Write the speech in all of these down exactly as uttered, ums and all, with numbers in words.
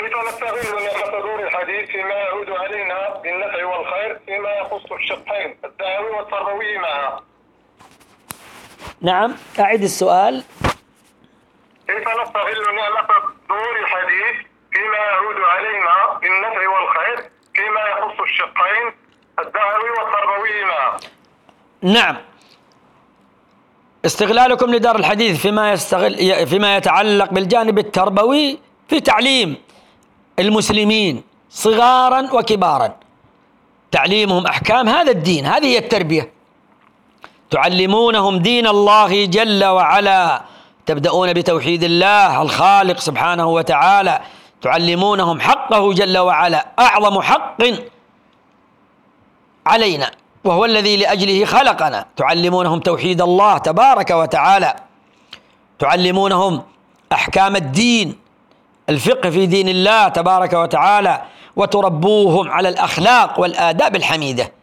كيف نستغل نعمة دور الحديث فيما يعود علينا بالنفع والخير فيما يخص الشقين الدعوي والتربوي معا؟ نعم، أعد السؤال. كيف نستغل نعمة دور الحديث فيما يعود علينا بالنفع والخير فيما يخص الشقين الدعوي والتربوي معا؟ نعم، استغلالكم لدار الحديث فيما يستغل فيما يتعلق بالجانب التربوي في تعليم المسلمين صغارا وكبارا، تعليمهم أحكام هذا الدين، هذه هي التربية. تعلمونهم دين الله جل وعلا، تبدأون بتوحيد الله الخالق سبحانه وتعالى، تعلمونهم حقه جل وعلا، أعظم حق علينا وهو الذي لأجله خلقنا. تعلمونهم توحيد الله تبارك وتعالى، تعلمونهم أحكام الدين، الفقه في دين الله تبارك وتعالى، وتربوهم على الأخلاق والآداب الحميدة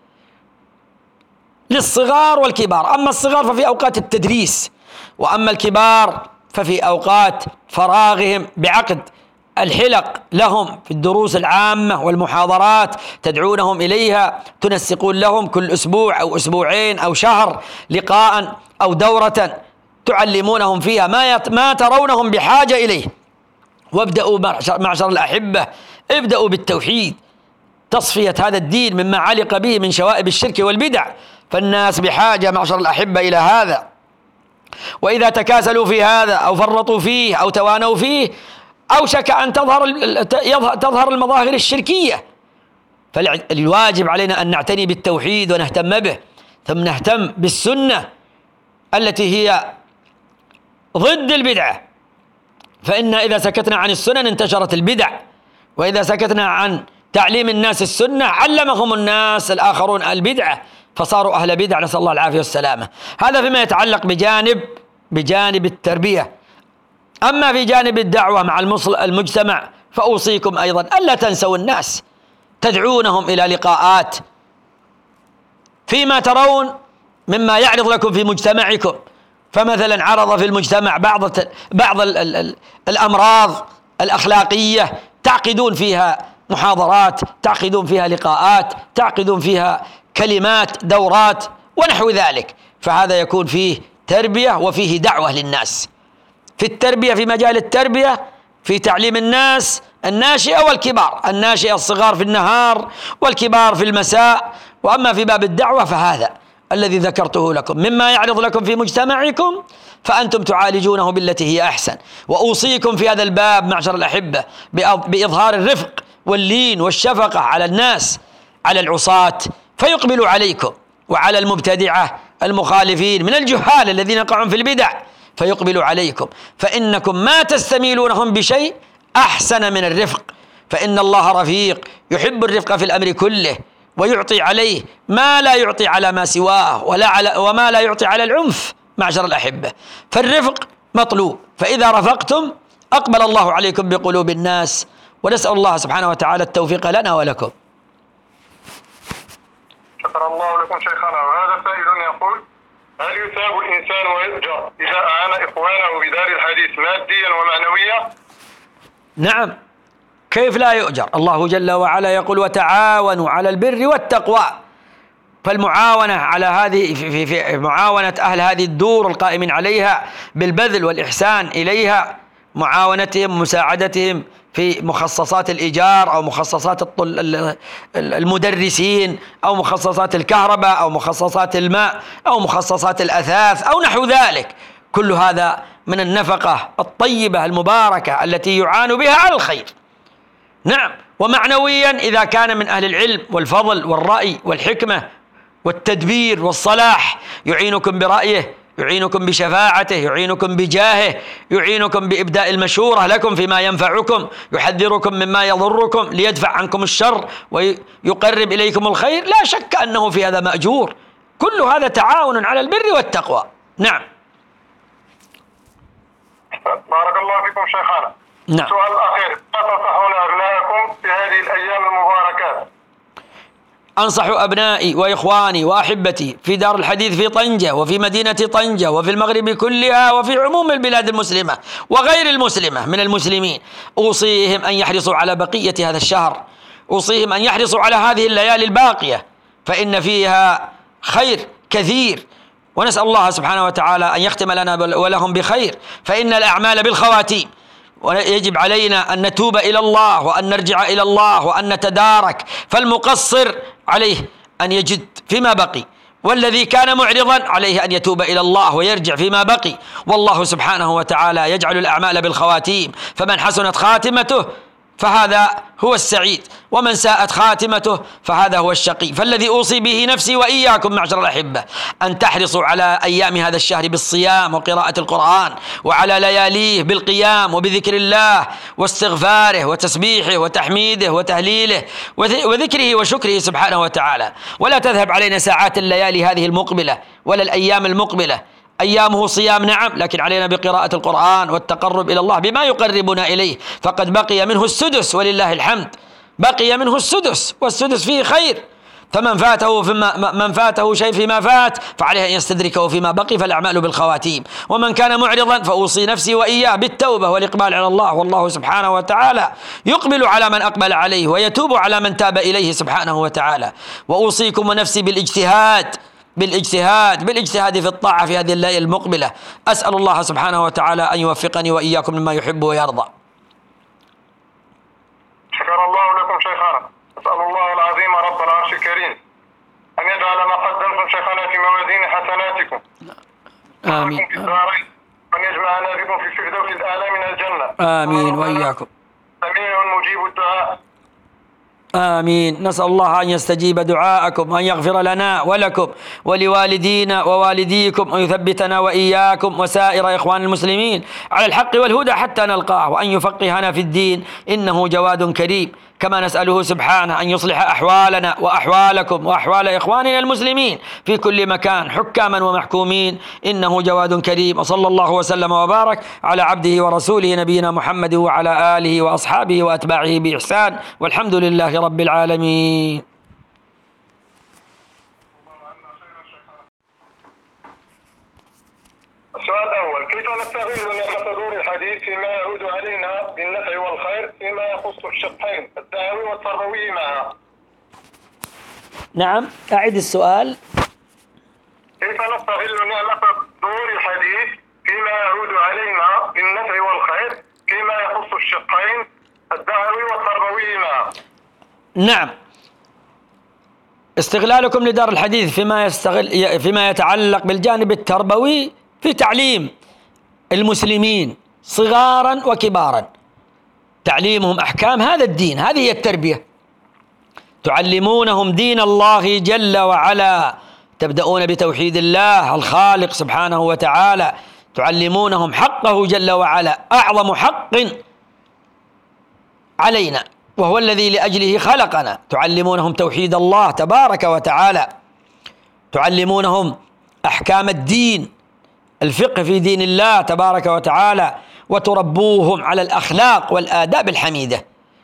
للصغار والكبار. أما الصغار ففي أوقات التدريس، وأما الكبار ففي أوقات فراغهم بعقد الحلق لهم في الدروس العامة والمحاضرات، تدعونهم إليها، تنسقون لهم كل أسبوع أو أسبوعين أو شهر لقاء أو دورة تعلمونهم فيها ما ما ترونهم بحاجة إليه. وابدأوا معشر الأحبة، ابدأوا بالتوحيد، تصفية هذا الدين مما علق به من شوائب الشرك والبدع، فالناس بحاجة معشر الأحبة إلى هذا. وإذا تكاسلوا في هذا أو فرطوا فيه أو توانوا فيه أوشك أن تظهر تظهر المظاهر الشركية. فالواجب علينا أن نعتني بالتوحيد ونهتم به، ثم نهتم بالسنة التي هي ضد البدعة، فإن إذا سكتنا عن السنن انتشرت البدع، وإذا سكتنا عن تعليم الناس السنة علمهم الناس الآخرون البدعة فصاروا أهل بدع، نسأل الله العافية والسلامة. هذا فيما يتعلق بجانب بجانب التربية. أما في جانب الدعوة مع المجتمع فأوصيكم أيضا ألا تنسوا الناس، تدعونهم إلى لقاءات فيما ترون مما يعرض لكم في مجتمعكم. فمثلا عرض في المجتمع بعض بعض ال ال ال الأمراض الأخلاقية، تعقدون فيها محاضرات، تعقدون فيها لقاءات، تعقدون فيها كلمات، دورات ونحو ذلك، فهذا يكون فيه تربية وفيه دعوة للناس. في التربية في مجال التربية في تعليم الناس الناشئة والكبار، الناشئة الصغار في النهار والكبار في المساء. وأما في باب الدعوة فهذا الذي ذكرته لكم مما يعرض لكم في مجتمعكم فأنتم تعالجونه بالتي هي أحسن. وأوصيكم في هذا الباب معشر الأحبة بإظهار الرفق واللين والشفقة على الناس، على العصاة فيقبلوا عليكم، وعلى المبتدعة المخالفين من الجهال الذين يقعون في البدع فيقبلوا عليكم، فإنكم ما تستميلونهم بشيء أحسن من الرفق، فإن الله رفيق يحب الرفق في الأمر كله، ويعطي عليه ما لا يعطي على ما سواه، ولا على وما لا يعطي على العنف معشر الأحبة. فالرفق مطلوب، فإذا رفقتم أقبل الله عليكم بقلوب الناس، ونسأل الله سبحانه وتعالى التوفيق لنا ولكم. شكر الله لكم شيخنا. وهذا سائل يقول: هل يثاب الإنسان ويؤجر إذا أعان إخوانه بدار الحديث ماديا ومعنويا؟ نعم، كيف لا يؤجر؟ الله جل وعلا يقول: وتعاونوا على البر والتقوى. فالمعاونة على هذه في, في معاونة أهل هذه الدور القائمين عليها بالبذل والإحسان إليها، معاونتهم مساعدتهم في مخصصات الإيجار أو مخصصات المدرسين أو مخصصات الكهرباء أو مخصصات الماء أو مخصصات الأثاث أو نحو ذلك، كل هذا من النفقة الطيبة المباركة التي يعان بها على الخير. نعم، ومعنويا إذا كان من أهل العلم والفضل والرأي والحكمة والتدبير والصلاح، يعينكم برأيه، يعينكم بشفاعته، يعينكم بجاهه، يعينكم بإبداء المشورة لكم فيما ينفعكم، يحذركم مما يضركم ليدفع عنكم الشر ويقرب إليكم الخير، لا شك أنه في هذا مأجور. كل هذا تعاون على البر والتقوى. نعم. بارك الله فيكم شيخنا. نعم. السؤال الأخير: ما تنصحون أبنائكم في هذه الأيام المباركات؟ أنصح أبنائي وإخواني وأحبتي في دار الحديث في طنجة وفي مدينة طنجة وفي المغرب كلها وفي عموم البلاد المسلمة وغير المسلمة من المسلمين، أوصيهم أن يحرصوا على بقية هذا الشهر، أوصيهم أن يحرصوا على هذه الليالي الباقية فإن فيها خير كثير، ونسأل الله سبحانه وتعالى أن يختم لنا ولهم بخير، فإن الأعمال بالخواتيم، ويجب علينا أن نتوب إلى الله وأن نرجع إلى الله وأن نتدارك، فالمقصر عليه أن يجد فيما بقي، والذي كان معرضا عليه أن يتوب إلى الله ويرجع فيما بقي، والله سبحانه وتعالى يجعل الأعمال بالخواتيم، فمن حسنت خاتمته فهذا هو السعيد، ومن ساءت خاتمته فهذا هو الشقي. فالذي أوصي به نفسي وإياكم معشر الأحبة أن تحرصوا على أيام هذا الشهر بالصيام وقراءة القرآن، وعلى لياليه بالقيام وبذكر الله واستغفاره وتسبيحه وتحميده وتهليله وذكره وشكره سبحانه وتعالى. ولا تذهب علينا ساعات الليالي هذه المقبلة ولا الأيام المقبلة، أيامه صيام نعم، لكن علينا بقراءة القرآن والتقرب إلى الله بما يقربنا إليه، فقد بقي منه السدس ولله الحمد، بقي منه السدس، والسدس فيه خير، فمن فاته فيما من فاته شيء فيما فات فعليه أن يستدركه فيما بقي، فالأعمال بالخواتيم. ومن كان معرضا فأوصي نفسي وإياه بالتوبة والإقبال على الله، والله سبحانه وتعالى يقبل على من أقبل عليه ويتوب على من تاب إليه سبحانه وتعالى. وأوصيكم ونفسي بالاجتهاد بالاجتهاد بالاجتهاد في الطاعة في هذه الليلة المقبلة. أسأل الله سبحانه وتعالى أن يوفقني وإياكم مما يحب ويرضى. شكر الله لكم شيخنا، أسأل الله العظيم رب العرش الكريم أن يجعل ما قدمتم شيخنا في موازين حسناتكم آمين، وأن يجمعنا بكم في الفردوس الأعلى من الجنة. آمين وإياكم. سميع مجيب الدعاء. آمين. نسأل الله أن يستجيب دعاءكم وأن يغفر لنا ولكم ولوالدينا ووالديكم، وأن يثبتنا وإياكم وسائر إخوان المسلمين على الحق والهدى حتى نلقاه، وأن يفقهنا في الدين إنه جواد كريم. كما نسأله سبحانه أن يصلح أحوالنا وأحوالكم وأحوال إخواننا المسلمين في كل مكان حكاما ومحكومين إنه جواد كريم. وصلى الله وسلم وبارك على عبده ورسوله نبينا محمد وعلى آله وأصحابه وأتباعه بإحسان، والحمد لله رب العالمين. السؤال الأول: كيف نستغل نعمة دور الحديث فيما يعود علينا بالنفع والخير فيما يخص الشقين الدعوي والتربوي معا؟ نعم، أعد السؤال. كيف نستغل نعمة دور الحديث فيما يعود علينا بالنفع والخير فيما يخص الشقين الدعوي والتربوي معا؟ نعم، استغلالكم لدار الحديث فيما يستغل فيما يتعلق بالجانب التربوي في تعليم المسلمين صغارا وكبارا، تعليمهم أحكام هذا الدين، هذه هي التربية، تعلمونهم دين الله جل وعلا، تبدأون بتوحيد الله الخالق سبحانه وتعالى، تعلمونهم حقه جل وعلا، أعظم حق علينا وهو الذي لأجله خلقنا، تعلمونهم توحيد الله تبارك وتعالى، تعلمونهم أحكام الدين، الفقه في دين الله تبارك وتعالى، وتربوهم على الأخلاق والآداب الحميدة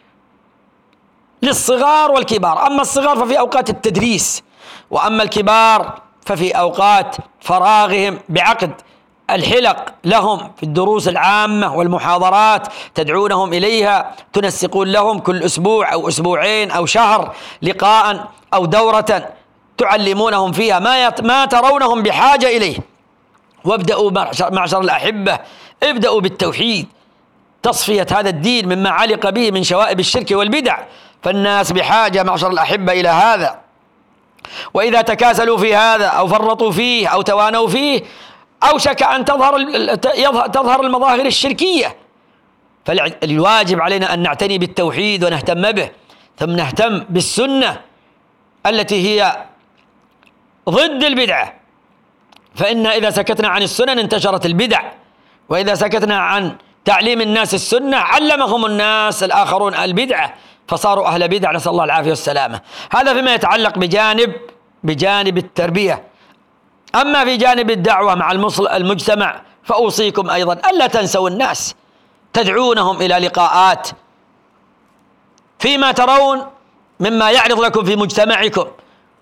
للصغار والكبار. أما الصغار ففي أوقات التدريس، وأما الكبار ففي أوقات فراغهم بعقد الحلق لهم في الدروس العامة والمحاضرات، تدعونهم إليها، تنسقون لهم كل أسبوع أو أسبوعين أو شهر لقاء أو دورة تعلمونهم فيها ما ما ترونهم بحاجة إليه. وابدأوا معشر الأحبة، ابدأوا بالتوحيد، تصفية هذا الدين مما علق به من شوائب الشرك والبدع، فالناس بحاجة معشر الأحبة إلى هذا، وإذا تكاسلوا في هذا أو فرطوا فيه أو توانوا فيه أوشك أن تظهر تظهر المظاهر الشركية. فالواجب علينا أن نعتني بالتوحيد ونهتم به، ثم نهتم بالسنة التي هي ضد البدعة، فإن إذا سكتنا عن السنن انتشرت البدع، وإذا سكتنا عن تعليم الناس السنة علمهم الناس الآخرون البدعة فصاروا أهل بدع، نسأل الله العافية والسلامة. هذا فيما يتعلق بجانب بجانب التربية. أما في جانب الدعوة مع المجتمع فأوصيكم أيضا ألا تنسوا الناس، تدعونهم إلى لقاءات فيما ترون مما يعرض لكم في مجتمعكم،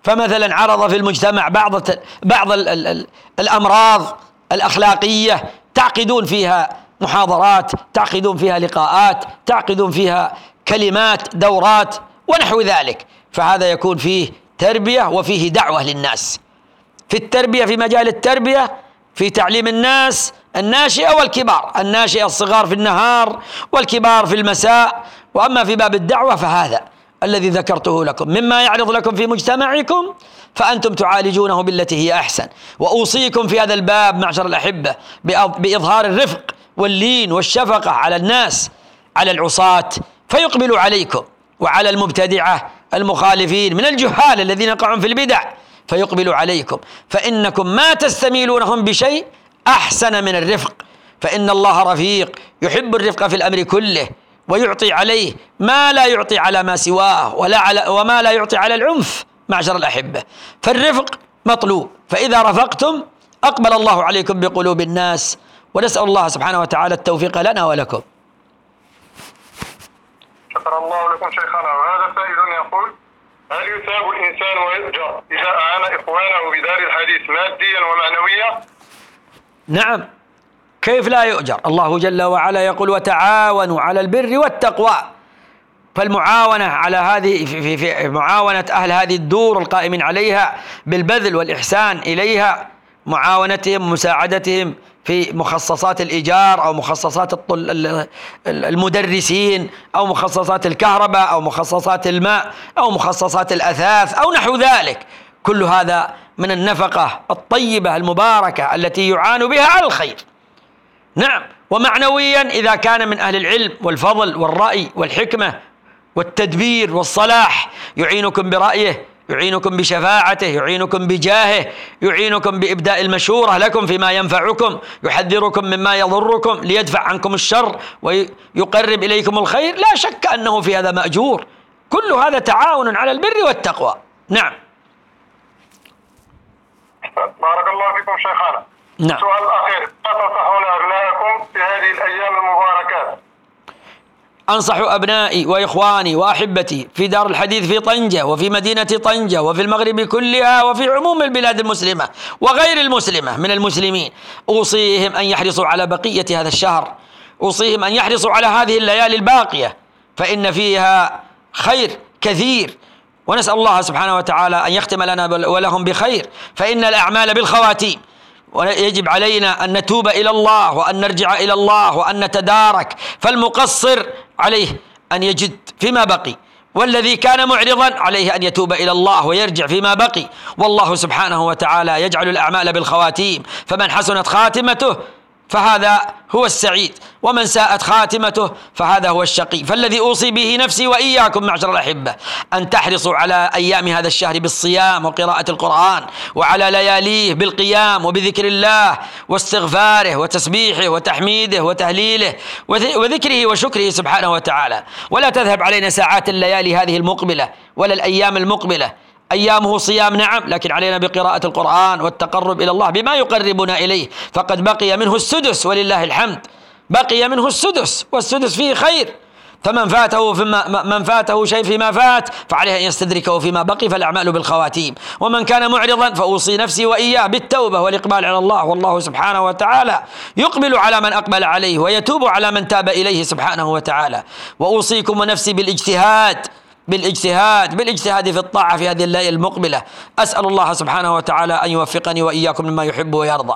فمثلا عرض في المجتمع بعض بعض ال ال ال الأمراض الأخلاقية، تعقدون فيها محاضرات، تعقدون فيها لقاءات، تعقدون فيها كلمات، دورات ونحو ذلك، فهذا يكون فيه تربية وفيه دعوة للناس. في التربية، في مجال التربية، في تعليم الناس الناشئة والكبار، الناشئة الصغار في النهار والكبار في المساء. وأما في باب الدعوة فهذا الذي ذكرته لكم مما يعرض لكم في مجتمعكم، فأنتم تعالجونه بالتي هي أحسن. وأوصيكم في هذا الباب معشر الأحبة بإظهار الرفق واللين والشفقة على الناس، على العصاة فيقبلوا عليكم، وعلى المبتدعة المخالفين من الجهال الذين يقعون في البدع فيقبلوا عليكم، فإنكم ما تستميلونهم بشيء أحسن من الرفق، فإن الله رفيق يحب الرفق في الأمر كله، ويعطي عليه ما لا يعطي على ما سواه، ولا على وما لا يعطي على العنف معشر الأحبة. فالرفق مطلوب، فإذا رفقتم أقبل الله عليكم بقلوب الناس، ونسأل الله سبحانه وتعالى التوفيق لنا ولكم. شكر الله لكم شيخنا. وهذا سائل يقول: هل يثاب الإنسان ويؤجر إذا أعان إخوانه بدار الحديث ماديا ومعنويا؟ نعم، كيف لا يؤجر؟ الله جل وعلا يقول: وتعاونوا على البر والتقوى. فالمعاونة على هذه في, في, في معاونة أهل هذه الدور القائمين عليها بالبذل والإحسان إليها، معاونتهم مساعدتهم في مخصصات الإيجار أو مخصصات المدرسين أو مخصصات الكهرباء أو مخصصات الماء أو مخصصات الأثاث أو نحو ذلك، كل هذا من النفقة الطيبة المباركة التي يعان بها على الخير. نعم، ومعنويا إذا كان من أهل العلم والفضل والرأي والحكمة والتدبير والصلاح، يعينكم برأيه، يعينكم بشفاعته، يعينكم بجاهه، يعينكم بإبداء المشورة لكم فيما ينفعكم، يحذركم مما يضركم ليدفع عنكم الشر ويقرب إليكم الخير، لا شك أنه في هذا مأجور. كل هذا تعاون على البر والتقوى. نعم. بارك الله فيكم شيخنا. نعم. السؤال الأخير: ما تنصحون أبنائكم في هذه الأيام المباركات؟ أنصح أبنائي وإخواني وأحبتي في دار الحديث في طنجة وفي مدينة طنجة وفي المغرب كلها وفي عموم البلاد المسلمة وغير المسلمة من المسلمين، أوصيهم أن يحرصوا على بقية هذا الشهر، أوصيهم أن يحرصوا على هذه الليالي الباقية، فإن فيها خير كثير، ونسأل الله سبحانه وتعالى أن يختم لنا ولهم بخير، فإن الأعمال بالخواتيم، ويجب علينا أن نتوب إلى الله وأن نرجع إلى الله وأن نتدارك. فالمقصر عليه أن يجد فيما بقي، والذي كان معرضا عليه أن يتوب إلى الله ويرجع فيما بقي، والله سبحانه وتعالى يجعل الأعمال بالخواتيم، فمن حسنت خاتمته فهذا هو السعيد، ومن ساءت خاتمته فهذا هو الشقي. فالذي أوصي به نفسي وإياكم معشر الأحبة أن تحرصوا على أيام هذا الشهر بالصيام وقراءة القرآن، وعلى لياليه بالقيام وبذكر الله واستغفاره وتسبيحه وتحميده وتهليله وذكره وشكره سبحانه وتعالى. ولا تذهب علينا ساعات الليالي هذه المقبلة ولا الأيام المقبلة، أيامه صيام نعم، لكن علينا بقراءة القرآن والتقرب إلى الله بما يقربنا إليه، فقد بقي منه السدس ولله الحمد، بقي منه السدس، والسدس فيه خير، فمن فاته فيما من فاته شيء فيما فات فعليه أن يستدركه فيما بقي، فالأعمال بالخواتيم. ومن كان معرضا فأوصي نفسي وإياه بالتوبة والإقبال على الله، والله سبحانه وتعالى يقبل على من أقبل عليه ويتوب على من تاب إليه سبحانه وتعالى. وأوصيكم ونفسي بالاجتهاد بالاجتهاد بالاجتهاد في الطاعة في هذه الليلة المقبلة. أسأل الله سبحانه وتعالى أن يوفقني وإياكم مما يحب ويرضى.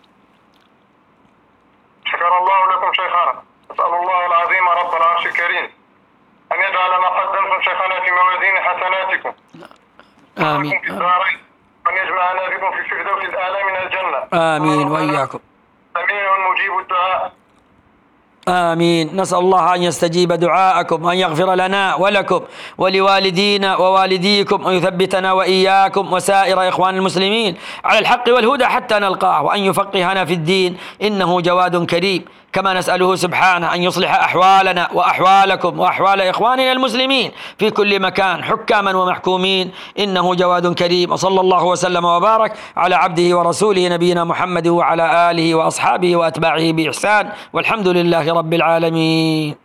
شكر الله لكم شيخنا. أسأل الله العظيم رب العرش الكريم أن يجعل ما قدمتم شيخنا في موازين حسناتكم، آمين، وأن يجمعنا بكم في الفردوس الأعلى من الجنة. آمين وإياكم. سميع مجيب الدعاء. آمين. نسأل الله أن يستجيب دعاءكم وأن يغفر لنا ولكم ولوالدينا ووالديكم، وأن يثبتنا وإياكم وسائر إخوان المسلمين على الحق والهدى حتى نلقاه، وأن يفقهنا في الدين، إنه جواد كريم. كما نسأله سبحانه أن يصلح أحوالنا وأحوالكم وأحوال إخواننا المسلمين في كل مكان حكاما ومحكومين، إنه جواد كريم. وصلى الله وسلم وبارك على عبده ورسوله نبينا محمد وعلى آله وأصحابه وأتباعه بإحسان، والحمد لله رب العالمين.